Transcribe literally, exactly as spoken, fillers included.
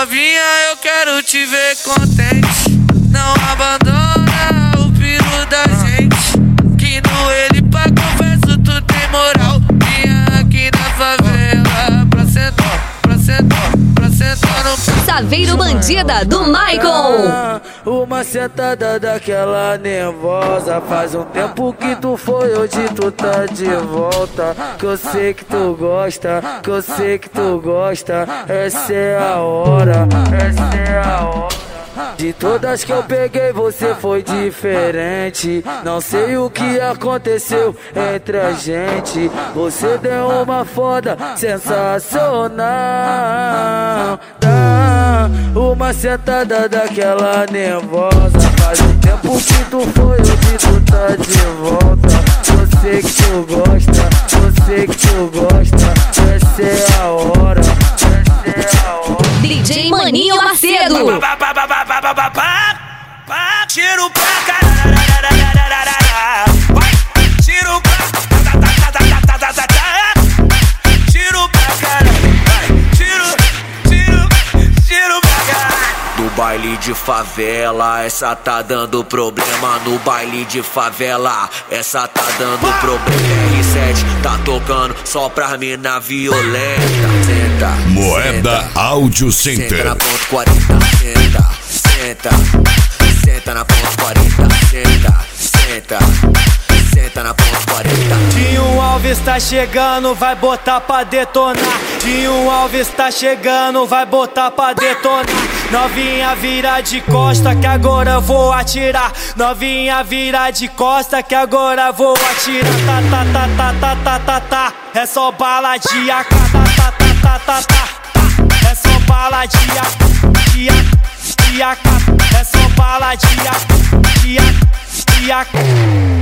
Novinha, eu quero te ver contente. Não abandona o piru da gente, que no ele pra confesso tu tem moral. Vinha aqui na favela pra sentar, pra sentar, pra sentar no Saveiro Bandida do Michael. Uma sentada daquela nervosa. Faz um tempo que tu foi, hoje tu tá de volta. Que eu sei que tu gosta, que eu sei que tu gosta. Essa é a hora, essa é a hora. De todas que eu peguei você foi diferente. Não sei o que aconteceu entre a gente. Você deu uma foda sensacional. Dá uma sentada daquela nervosa. Faz um tempo que tu foi, hoje tu tá de volta. Eu sei que tu gosta, eu sei que tu gosta. Essa é a hora, essa é a hora. D J Maninho Macedo. Tiro pra caralho, tiro pra tiro pra caralho, tiro, tiro, tiro pra caralho. No baile de favela, essa tá dando problema. No baile de favela, essa tá dando problema. R sete tá tocando só pra mina violenta. Senta, Moeda senta, Áudio Center. Senta na ponto quarenta, senta, senta. Senta na ponto quarenta, senta, senta, senta na ponto quarenta. Dinho Alves tá chegando, vai botar pra detonar. Dinho Alves tá chegando, vai botar pra detonar. Novinha vira de costa que agora vou atirar. Novinha vira de costa que agora vou atirar. Tá, tá, tá, tá, tá, tá, tá, tá. É só bala de A K. Tá, tá, tá, tá, tá, tá. É só bala de A K. De A K. De A K. É só bala de A K. De A K. De A K.